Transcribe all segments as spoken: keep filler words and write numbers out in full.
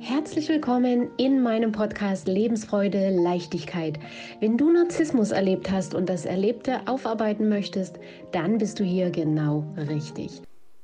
Herzlich willkommen in meinem Podcast Lebensfreude, Leichtigkeit. Wenn du Narzissmus erlebt hast und das Erlebte aufarbeiten möchtest, dann bist du hier genau richtig.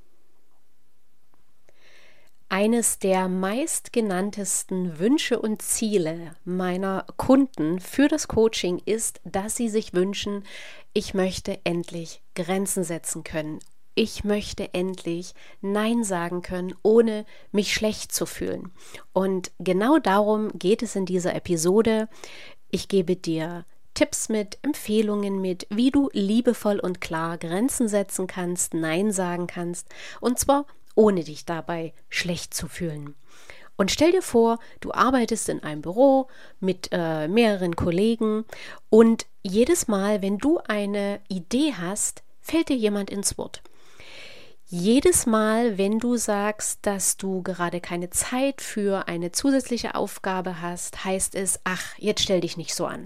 Eines der meistgenanntesten Wünsche und Ziele meiner Kunden für das Coaching ist, dass sie sich wünschen, ich möchte endlich Grenzen setzen können. Ich möchte endlich Nein sagen können, ohne mich schlecht zu fühlen. Und genau darum geht es in dieser Episode. Ich gebe dir Tipps mit, Empfehlungen mit, wie du liebevoll und klar Grenzen setzen kannst, Nein sagen kannst, und zwar ohne dich dabei schlecht zu fühlen. Und stell dir vor, du arbeitest in einem Büro mit äh, mehreren Kollegen und jedes Mal, wenn du eine Idee hast, fällt dir jemand ins Wort. Jedes Mal, wenn du sagst, dass du gerade keine Zeit für eine zusätzliche Aufgabe hast, heißt es, ach, jetzt stell dich nicht so an.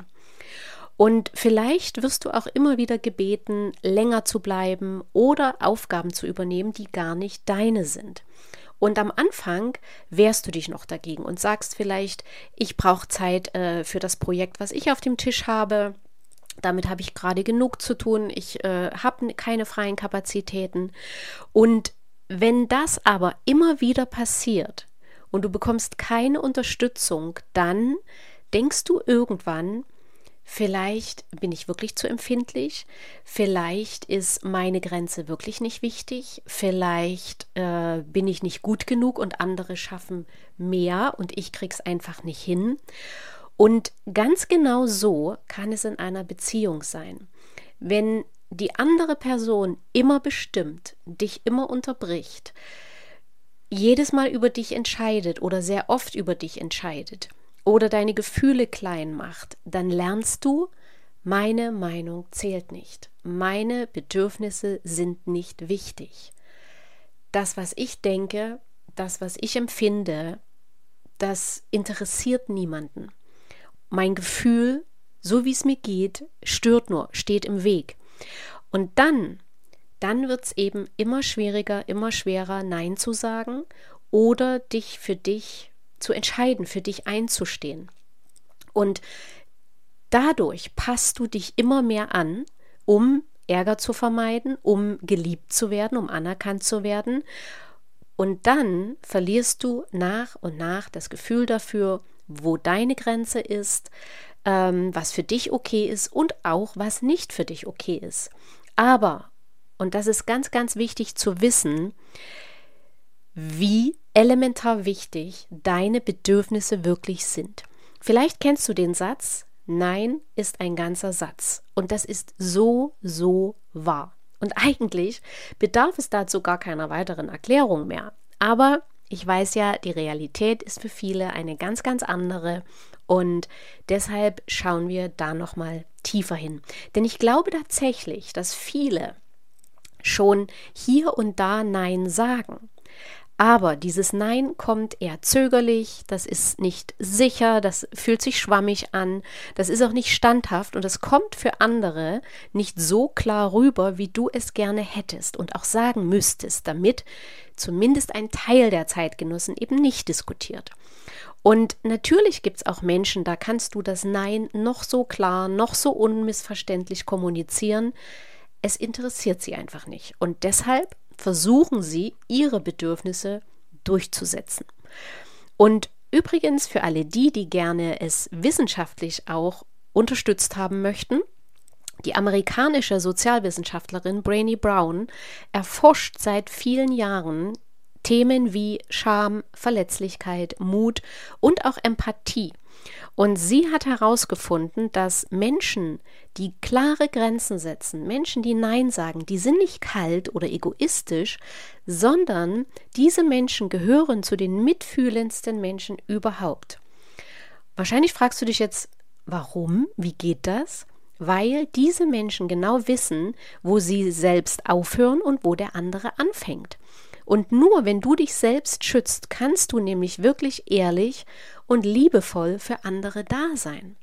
Und vielleicht wirst du auch immer wieder gebeten, länger zu bleiben oder Aufgaben zu übernehmen, die gar nicht deine sind. Und am Anfang wehrst du dich noch dagegen und sagst vielleicht, ich brauche Zeit äh, für das Projekt, was ich auf dem Tisch habe. Damit habe ich gerade genug zu tun. Ich äh, habe keine freien Kapazitäten. Und wenn das aber immer wieder passiert und du bekommst keine Unterstützung, dann denkst du irgendwann, vielleicht bin ich wirklich zu empfindlich, vielleicht ist meine Grenze wirklich nicht wichtig, vielleicht äh, bin ich nicht gut genug und andere schaffen mehr und ich krieg's einfach nicht hin. Und ganz genau so kann es in einer Beziehung sein. Wenn die andere Person immer bestimmt, dich immer unterbricht, jedes Mal über dich entscheidet oder sehr oft über dich entscheidet oder deine Gefühle klein macht, dann lernst du, meine Meinung zählt nicht. Meine Bedürfnisse sind nicht wichtig. Das, was ich denke, das, was ich empfinde, das interessiert niemanden. Mein Gefühl, so wie es mir geht, stört nur, steht im Weg. Und dann, dann wird es eben immer schwieriger, immer schwerer, Nein zu sagen oder dich für dich zu entscheiden, für dich einzustehen. Und dadurch passt du dich immer mehr an, um Ärger zu vermeiden, um geliebt zu werden, um anerkannt zu werden. Und dann verlierst du nach und nach das Gefühl dafür, wo deine Grenze ist, ähm, was für dich okay ist und auch was nicht für dich okay ist. Aber, und das ist ganz, ganz wichtig zu wissen, wie elementar wichtig deine Bedürfnisse wirklich sind. Vielleicht kennst du den Satz, Nein ist ein ganzer Satz. Und das ist so, so wahr. Und eigentlich bedarf es dazu gar keiner weiteren Erklärung mehr. Aber ich weiß ja, die Realität ist für viele eine ganz, ganz andere und deshalb schauen wir da nochmal tiefer hin. Denn ich glaube tatsächlich, dass viele schon hier und da Nein sagen. Aber dieses Nein kommt eher zögerlich, das ist nicht sicher, das fühlt sich schwammig an, das ist auch nicht standhaft und das kommt für andere nicht so klar rüber, wie du es gerne hättest und auch sagen müsstest, damit zumindest ein Teil der Zeitgenossen eben nicht diskutiert. Und natürlich gibt es auch Menschen, da kannst du das Nein noch so klar, noch so unmissverständlich kommunizieren, es interessiert sie einfach nicht und deshalb versuchen sie, ihre Bedürfnisse durchzusetzen. Und übrigens für alle die, die gerne es wissenschaftlich auch unterstützt haben möchten, die amerikanische Sozialwissenschaftlerin Brené Brown erforscht seit vielen Jahren Themen wie Scham, Verletzlichkeit, Mut und auch Empathie. Und sie hat herausgefunden, dass Menschen, die klare Grenzen setzen, Menschen, die Nein sagen, die sind nicht kalt oder egoistisch, sondern diese Menschen gehören zu den mitfühlendsten Menschen überhaupt. Wahrscheinlich fragst du dich jetzt, warum? Wie geht das? Weil diese Menschen genau wissen, wo sie selbst aufhören und wo der andere anfängt. Und nur wenn du dich selbst schützt, kannst du nämlich wirklich ehrlich und liebevoll für andere da sein.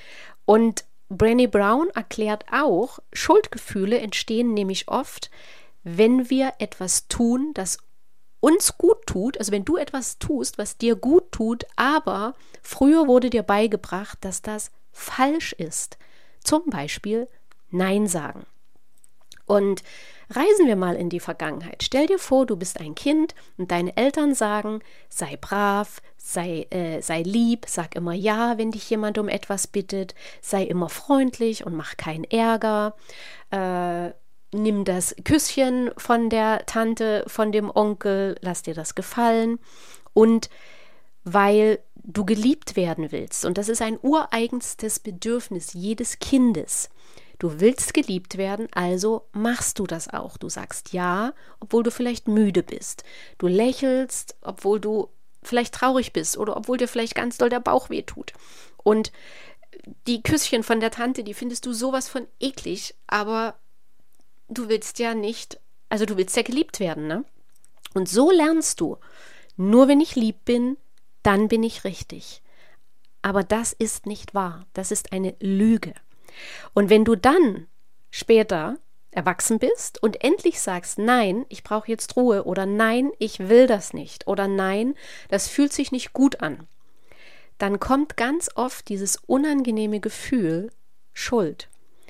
Und Brené Brown erklärt auch, Schuldgefühle entstehen nämlich oft, wenn wir etwas tun, das uns gut tut, also wenn du etwas tust, was dir gut tut, aber früher wurde dir beigebracht, dass das falsch ist. Zum Beispiel Nein sagen. Und reisen wir mal in die Vergangenheit. Stell dir vor, du bist ein Kind und deine Eltern sagen, sei brav, sei, äh, sei lieb, sag immer ja, wenn dich jemand um etwas bittet, sei immer freundlich und mach keinen Ärger, äh, nimm das Küsschen von der Tante, von dem Onkel, lass dir das gefallen. Und weil du geliebt werden willst, und das ist ein ureigenstes Bedürfnis jedes Kindes, du willst geliebt werden, also machst du das auch. Du sagst ja, obwohl du vielleicht müde bist. Du lächelst, obwohl du vielleicht traurig bist oder obwohl dir vielleicht ganz doll der Bauch wehtut. Und die Küsschen von der Tante, die findest du sowas von eklig, aber du willst ja nicht, also du willst ja geliebt werden, ne? Und so lernst du, nur wenn ich lieb bin, dann bin ich richtig. Aber das ist nicht wahr. Das ist eine Lüge. Und wenn du dann später erwachsen bist und endlich sagst, nein, ich brauche jetzt Ruhe oder nein, ich will das nicht oder nein, das fühlt sich nicht gut an, dann kommt ganz oft dieses unangenehme Gefühl Schuld.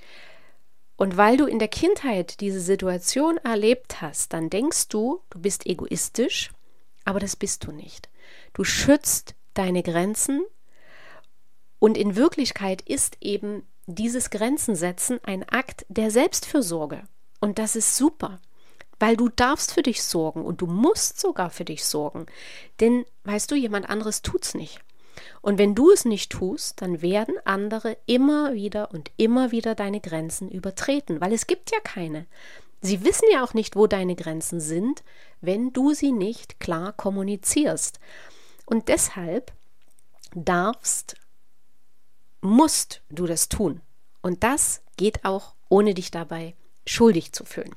Und weil du in der Kindheit diese Situation erlebt hast, dann denkst du, du bist egoistisch, aber das bist du nicht. Du schützt deine Grenzen und in Wirklichkeit ist eben dieses Grenzensetzen ein Akt der Selbstfürsorge. Und das ist super, weil du darfst für dich sorgen und du musst sogar für dich sorgen. Denn, weißt du, jemand anderes tut's nicht. Und wenn du es nicht tust, dann werden andere immer wieder und immer wieder deine Grenzen übertreten, weil es gibt ja keine. Sie wissen ja auch nicht, wo deine Grenzen sind, wenn du sie nicht klar kommunizierst. Und deshalb darfst musst du das tun. Und das geht auch, ohne dich dabei schuldig zu fühlen.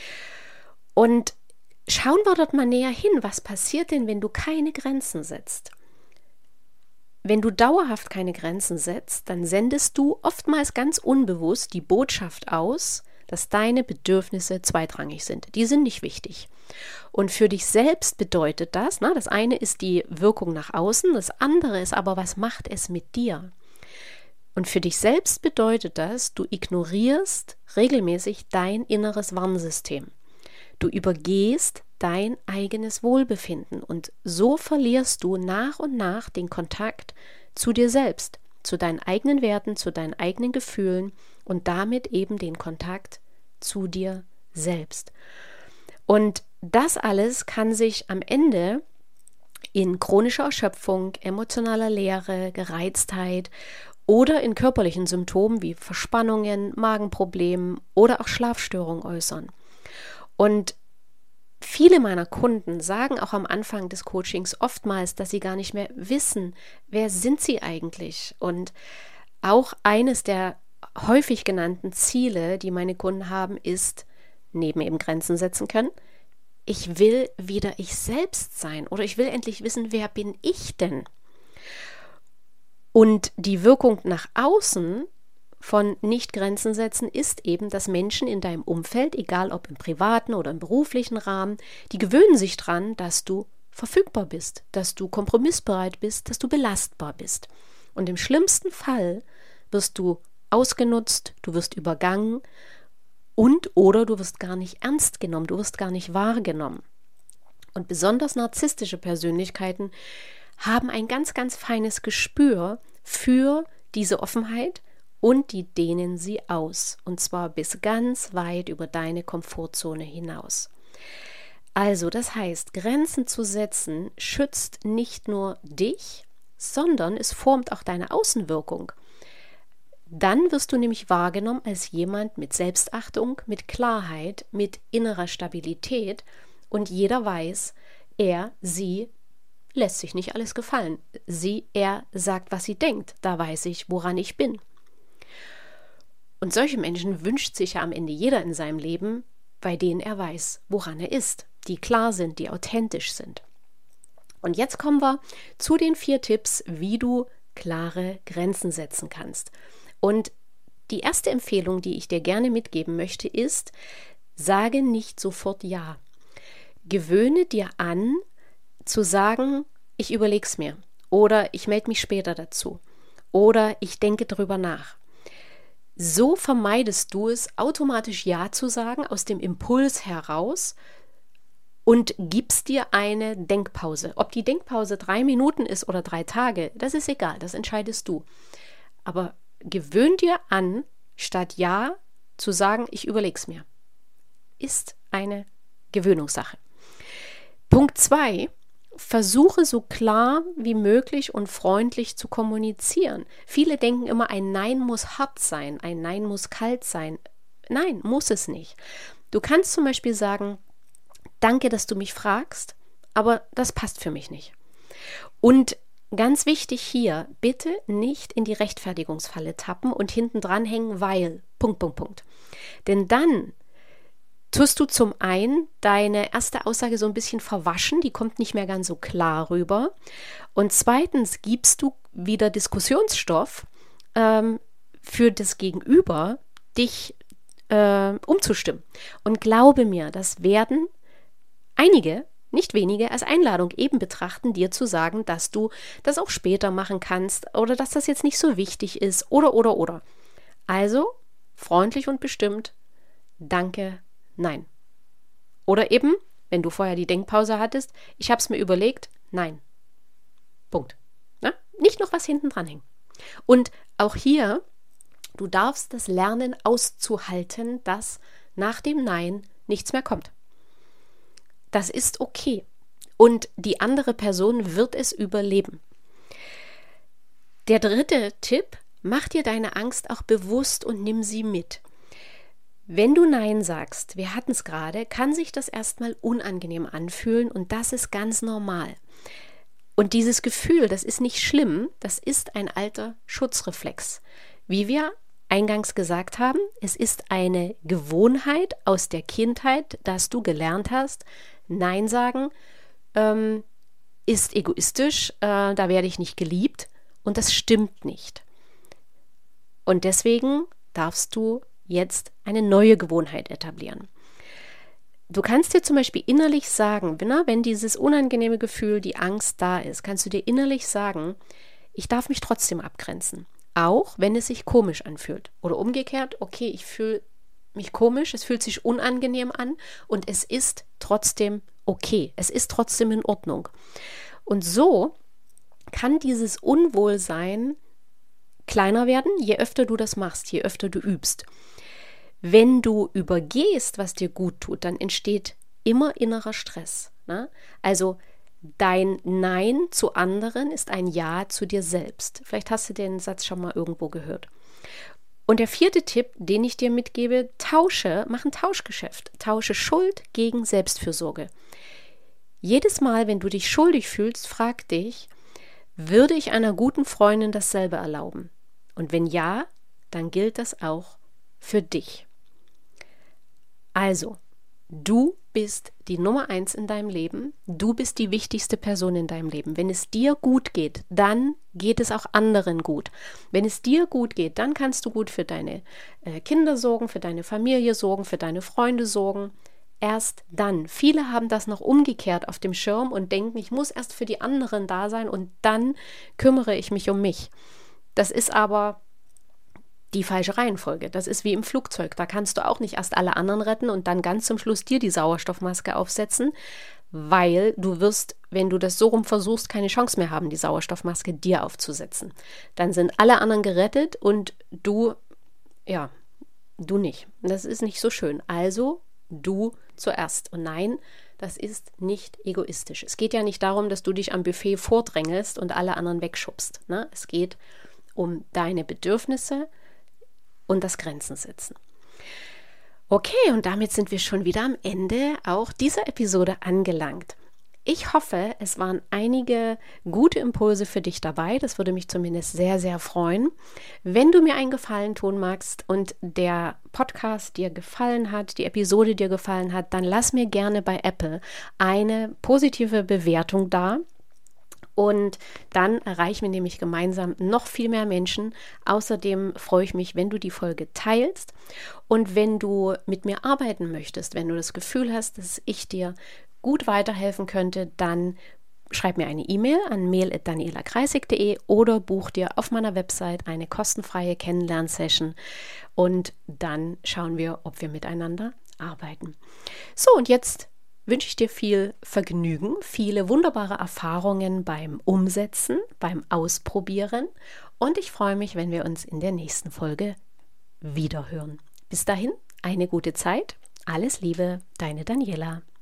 Und schauen wir dort mal näher hin, was passiert denn, wenn du keine Grenzen setzt? Wenn du dauerhaft keine Grenzen setzt, dann sendest du oftmals ganz unbewusst die Botschaft aus, dass deine Bedürfnisse zweitrangig sind. Die sind nicht wichtig. Und für dich selbst bedeutet das, na, das eine ist die Wirkung nach außen, das andere ist aber, was macht es mit dir? Und für dich selbst bedeutet das, du ignorierst regelmäßig dein inneres Warnsystem. Du übergehst dein eigenes Wohlbefinden und so verlierst du nach und nach den Kontakt zu dir selbst, zu deinen eigenen Werten, zu deinen eigenen Gefühlen und damit eben den Kontakt zu dir selbst. Und das alles kann sich am Ende in chronischer Erschöpfung, emotionaler Leere, Gereiztheit oder in körperlichen Symptomen wie Verspannungen, Magenproblemen oder auch Schlafstörungen äußern. Und viele meiner Kunden sagen auch am Anfang des Coachings oftmals, dass sie gar nicht mehr wissen, wer sind sie eigentlich. Und auch eines der häufig genannten Ziele, die meine Kunden haben, ist, neben eben Grenzen setzen können, ich will wieder ich selbst sein oder ich will endlich wissen, wer bin ich denn? Und die Wirkung nach außen von Nicht-Grenzen setzen ist eben, dass Menschen in deinem Umfeld, egal ob im privaten oder im beruflichen Rahmen, die gewöhnen sich dran, dass du verfügbar bist, dass du kompromissbereit bist, dass du belastbar bist. Und im schlimmsten Fall wirst du ausgenutzt, du wirst übergangen und oder du wirst gar nicht ernst genommen, du wirst gar nicht wahrgenommen. Und besonders narzisstische Persönlichkeiten haben ein ganz, ganz feines Gespür für diese Offenheit und die dehnen sie aus. Und zwar bis ganz weit über deine Komfortzone hinaus. Also, das heißt, Grenzen zu setzen schützt nicht nur dich, sondern es formt auch deine Außenwirkung. Dann wirst du nämlich wahrgenommen als jemand mit Selbstachtung, mit Klarheit, mit innerer Stabilität und jeder weiß, er, sie lässt sich nicht alles gefallen. Sie, er sagt, was sie denkt. Da weiß ich, woran ich bin. Und solche Menschen wünscht sich ja am Ende jeder in seinem Leben, bei denen er weiß, woran er ist, die klar sind, die authentisch sind. Und jetzt kommen wir zu den vier Tipps, wie du klare Grenzen setzen kannst. Und die erste Empfehlung, die ich dir gerne mitgeben möchte, ist, sage nicht sofort Ja. gewöhne dir an, zu sagen, ich überlege es mir oder ich melde mich später dazu oder ich denke drüber nach. So vermeidest du es, automatisch Ja zu sagen aus dem Impuls heraus und gibst dir eine Denkpause. Ob die Denkpause drei Minuten ist oder drei Tage, das ist egal, das entscheidest du. Aber gewöhn dir an, statt Ja zu sagen, ich überlege es mir. Ist eine Gewöhnungssache. Punkt zwei. Versuche so klar wie möglich und freundlich zu kommunizieren. Viele denken immer, ein Nein muss hart sein, ein Nein muss kalt sein. Nein, muss es nicht. Du kannst zum Beispiel sagen, danke, dass du mich fragst, aber das passt für mich nicht. Und ganz wichtig hier, bitte nicht in die Rechtfertigungsfalle tappen und hinten dran hängen, weil, Punkt, Punkt, Punkt. Denn dann tust du zum einen deine erste Aussage so ein bisschen verwaschen, die kommt nicht mehr ganz so klar rüber. Und zweitens gibst du wieder Diskussionsstoff ähm, für das Gegenüber, dich äh, umzustimmen. Und glaube mir, das werden einige, nicht wenige, als Einladung eben betrachten, dir zu sagen, dass du das auch später machen kannst oder dass das jetzt nicht so wichtig ist oder, oder, oder. Also freundlich und bestimmt, danke, nein. Oder eben, wenn du vorher die Denkpause hattest, ich habe es mir überlegt, nein. Punkt. Na? Nicht noch was hinten dran hängen. Und auch hier, du darfst das lernen auszuhalten, dass nach dem Nein nichts mehr kommt. Das ist okay. Und die andere Person wird es überleben. Der dritte Tipp, mach dir deine Angst auch bewusst und nimm sie mit. Wenn du Nein sagst, wir hatten es gerade, kann sich das erstmal unangenehm anfühlen und das ist ganz normal. Und dieses Gefühl, das ist nicht schlimm, das ist ein alter Schutzreflex. Wie wir eingangs gesagt haben, es ist eine Gewohnheit aus der Kindheit, dass du gelernt hast, Nein sagen ähm, ist egoistisch, äh, da werde ich nicht geliebt und das stimmt nicht. Und deswegen darfst du jetzt eine neue Gewohnheit etablieren. Du kannst dir zum Beispiel innerlich sagen, wenn dieses unangenehme Gefühl, die Angst da ist, kannst du dir innerlich sagen, ich darf mich trotzdem abgrenzen, auch wenn es sich komisch anfühlt. Oder umgekehrt, okay, ich fühle mich komisch, es fühlt sich unangenehm an und es ist trotzdem okay, es ist trotzdem in Ordnung. Und so kann dieses Unwohlsein kleiner werden, je öfter du das machst, je öfter du übst. Wenn du übergehst, was dir gut tut, dann entsteht immer innerer Stress. Ne? Also dein Nein zu anderen ist ein Ja zu dir selbst. Vielleicht hast du den Satz schon mal irgendwo gehört. Und der vierte Tipp, den ich dir mitgebe, tausche, mach ein Tauschgeschäft. Tausche Schuld gegen Selbstfürsorge. Jedes Mal, wenn du dich schuldig fühlst, frag dich, würde ich einer guten Freundin dasselbe erlauben? Und wenn ja, dann gilt das auch für dich. Also, du bist die Nummer eins in deinem Leben. Du bist die wichtigste Person in deinem Leben. Wenn es dir gut geht, dann geht es auch anderen gut. Wenn es dir gut geht, dann kannst du gut für deine äh, Kinder sorgen, für deine Familie sorgen, für deine Freunde sorgen. Erst dann. Viele haben das noch umgekehrt auf dem Schirm und denken, ich muss erst für die anderen da sein und dann kümmere ich mich um mich. Das ist aber die falsche Reihenfolge. Das ist wie im Flugzeug. Da kannst du auch nicht erst alle anderen retten und dann ganz zum Schluss dir die Sauerstoffmaske aufsetzen, weil du wirst, wenn du das so rum versuchst, keine Chance mehr haben, die Sauerstoffmaske dir aufzusetzen. Dann sind alle anderen gerettet und du, ja, du nicht. Das ist nicht so schön. Also du zuerst. Und nein, das ist nicht egoistisch. Es geht ja nicht darum, dass du dich am Buffet vordrängelst und alle anderen wegschubst. Ne? Es geht um deine Bedürfnisse und das Grenzen setzen. Okay, und damit sind wir schon wieder am Ende auch dieser Episode angelangt. Ich hoffe, es waren einige gute Impulse für dich dabei. Das würde mich zumindest sehr, sehr freuen. Wenn du mir einen Gefallen tun magst und der Podcast dir gefallen hat, die Episode dir gefallen hat, dann lass mir gerne bei Apple eine positive Bewertung da. Und dann erreichen wir nämlich gemeinsam noch viel mehr Menschen. Außerdem freue ich mich, wenn du die Folge teilst. Und wenn du mit mir arbeiten möchtest, wenn du das Gefühl hast, dass ich dir gut weiterhelfen könnte, dann schreib mir eine E-Mail an mail at daniela kreisig punkt de oder buch dir auf meiner Website eine kostenfreie Kennenlernsession und dann schauen wir, ob wir miteinander arbeiten. So, und jetzt wünsche ich dir viel Vergnügen, viele wunderbare Erfahrungen beim Umsetzen, beim Ausprobieren und ich freue mich, wenn wir uns in der nächsten Folge wiederhören. Bis dahin, eine gute Zeit, alles Liebe, deine Daniela.